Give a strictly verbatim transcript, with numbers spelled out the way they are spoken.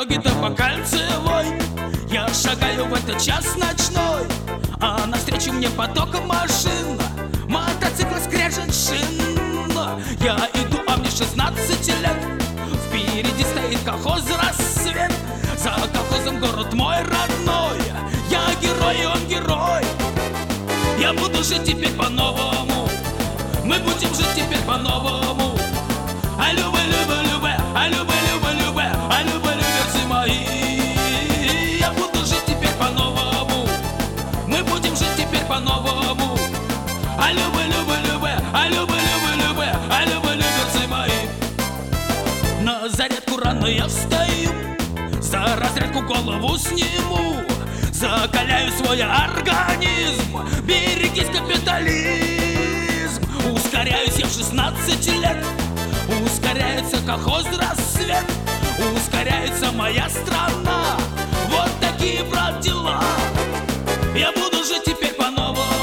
дороге-то по Кольцевой я шагаю в этот час ночной, а навстречу мне поток машин, мотоцикл скрежет шин. Я иду, а мне шестнадцать лет, впереди стоит колхоз «Рассвет». За колхозом город мой родной, я герой, и он герой. Я буду жить теперь по-новому, мы будем жить теперь по-новому. А любэ, любэ, любэ, а любэ, любэ, любэ, а любэ, люберцы мои. Я буду жить теперь по-новому, мы будем жить теперь по-новому. А любэ, любэ, любэ, а любэ, любэ, любэ, а любэ, люберцы мои. На зарядку рано я встаю, за разрядку голову сниму, закаляю свой организм. Берегись, капитализм. Ускоряюсь я в шестнадцать лет, ускоряется колхоз «Рассвет», ускоряется моя страна. Вот такие, брат, дела. Я буду жить теперь по-новому,